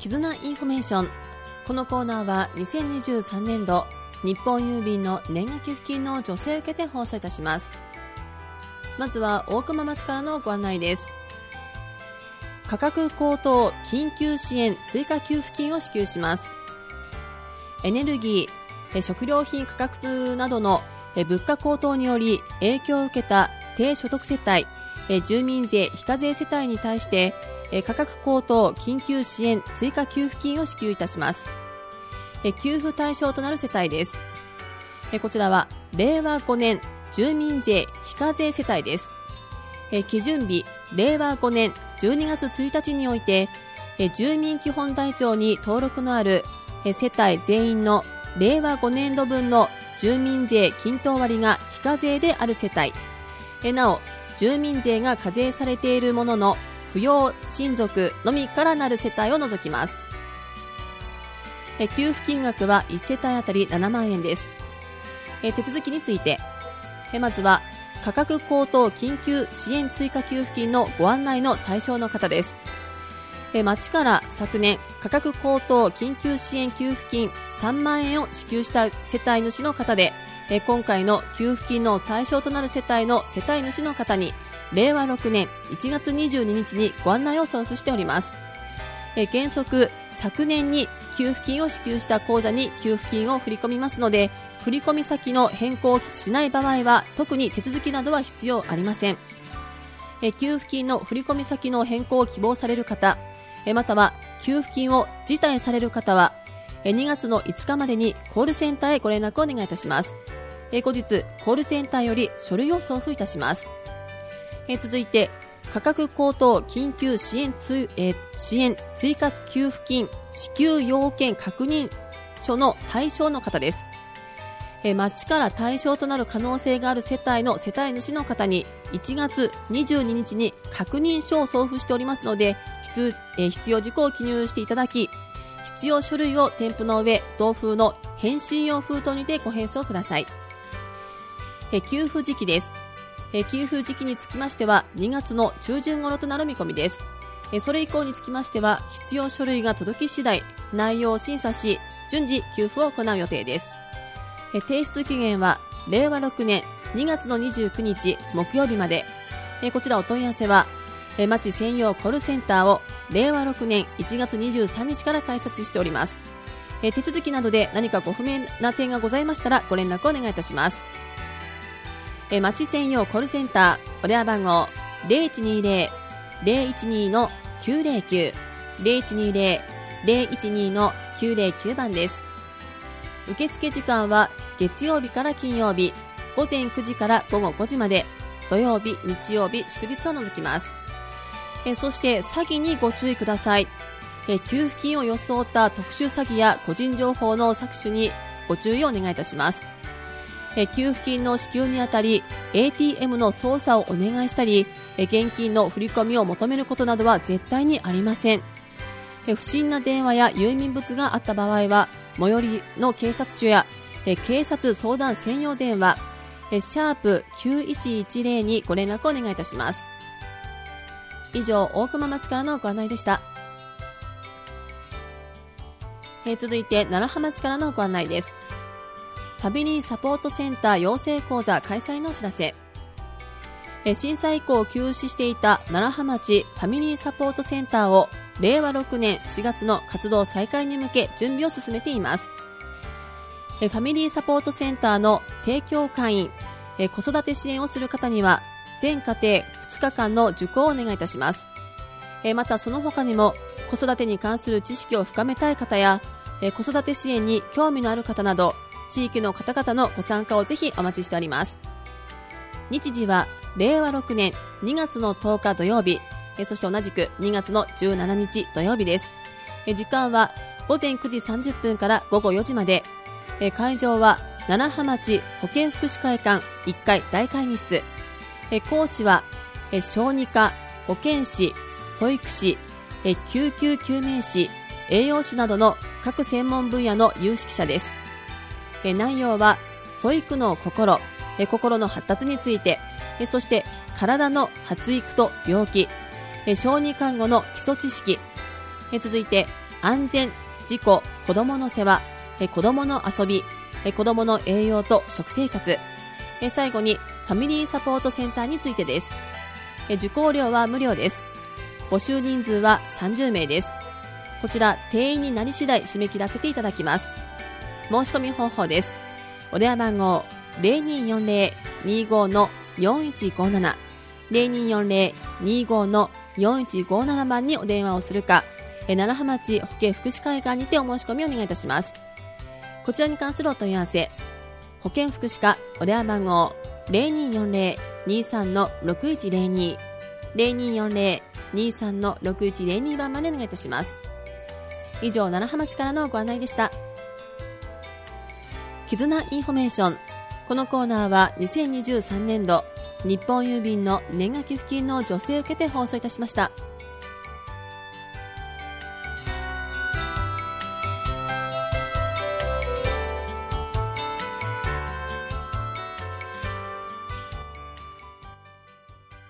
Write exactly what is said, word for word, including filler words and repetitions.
絆インフォメーション。このコーナーはにせんにじゅうさんねんど日本郵便の年賀寄付金の助成を受けて放送いたします。まずは大熊町からのご案内です。価格高騰緊急支援追加給付金を支給します。エネルギー、食料品価格などの物価高騰により影響を受けた低所得世帯、住民税非課税世帯に対して価格高騰緊急支援追加給付金を支給いたします。給付対象となる世帯です。こちらはれいわごねん住民税非課税世帯です。基準日れいわごねんじゅうにがつついたちにおいて住民基本台帳に登録のある世帯全員のれいわごねんどぶんの住民税均等割が非課税である世帯、なお住民税が課税されているものの扶養親族のみからなる世帯を除きます。給付金額はいち世帯あたりななまんえんです。手続きについて、まずは価格高騰緊急支援追加給付金のご案内の対象の方です。町から昨年価格高騰緊急支援給付金さんまんえんを支給した世帯主の方で、今回の給付金の対象となる世帯の世帯主の方にれいわろくねんいちがつにじゅうににちにご案内を送付しております。原則昨年に給付金を支給した口座に給付金を振り込みますので、振込先の変更をしない場合は特に手続きなどは必要ありません。給付金の振込先の変更を希望される方、または給付金を辞退される方はにがつのいつかまでにコールセンターへご連絡をお願いいたします。後日コールセンターより書類を送付いたします。続いて価格高騰緊急支援追、えー、支援追加給付金支給要件確認書の対象の方です。町から対象となる可能性がある世帯の世帯主の方にいちがつにじゅうににちに確認書を送付しておりますので、必, 必要事項を記入していただき、必要書類を添付の上同封の返信用封筒にてご返送ください。給付時期です。給付時期につきましてはにがつの中旬頃となる見込みです。それ以降につきましては必要書類が届き次第内容を審査し順次給付を行う予定です。提出期限はれいわろくねんにがつのにじゅうくにち木曜日まで。こちらお問い合わせは町専用コールセンターをれいわろくねんいちがつにじゅうさんにちから開設しております。手続きなどで何かご不明な点がございましたらご連絡をお願いいたします。町専用コールセンターお電話番号 ゼロいちにゼロ ゼロいちに のきゅうゼロきゅう ゼロいちにゼロ ゼロいちに のきゅうゼロきゅうばんです。受付時間は月曜日から金曜日ごぜんくじからごごごじまで、土曜日日曜日祝日を除きます。えそして詐欺にご注意ください。え給付金を装った特殊詐欺や個人情報の搾取にご注意をお願いいたします。え給付金の支給にあたり エーティーエム の操作をお願いしたり、え現金の振り込みを求めることなどは絶対にありません。え不審な電話や郵便物があった場合は最寄りの警察署やえ警察相談専用電話えシャープきゅういちいちゼロにご連絡をお願いいたします。以上、大熊町からのご案内でした。え続いて楢葉町からのご案内です。ファミリーサポートセンター養成講座開催のお知らせ。え震災以降休止していた楢葉町ファミリーサポートセンターをれいわろくねんしがつの活動再開に向け準備を進めています。ファミリーサポートセンターの提供会員、子育て支援をする方には全家庭ふつかかんの受講をお願いいたします。またその他にも子育てに関する知識を深めたい方や子育て支援に興味のある方など地域の方々のご参加をぜひお待ちしております。日時はれいわろくねんにがつのとおか土曜日、そして同じくにがつのじゅうしちにち土曜日です。時間はごぜんくじさんじゅっぷんからごごよじまで。会場は楢葉町保健福祉会館いっかい大会議室。講師は小児科、保健師、保育士、救急救命士、栄養士などの各専門分野の有識者です。内容は保育の心、心の発達について、そして体の発育と病気、小児看護の基礎知識、続いて安全、事故、子どもの世話、子どもの遊び、子どもの栄養と食生活、最後にファミリーサポートセンターについてです。受講料は無料です。募集人数はさんじゅうめいです。こちら定員になり次第締め切らせていただきます。申し込み方法です。お電話番号 ゼロにーよんゼロ にーごー のよんいちごーなな ゼロにーよんゼロ にーごー のよんいちごーなな 番にお電話をするか、楢葉町保健福祉会館にてお申し込みをお願いいたします。こちらに関するお問い合わせ、保健福祉課お電話番号 ゼロにーよんゼロ にーさん のろくいちゼロに ゼロにーよんゼロ にーさん のろくいちゼロに 番までお願いいたします。以上、楢葉町からのご案内でした。絆インフォメーション。このコーナーはにせんにじゅうさんねんど日本郵便の年賀寄付金の助成を受けて放送いたしました。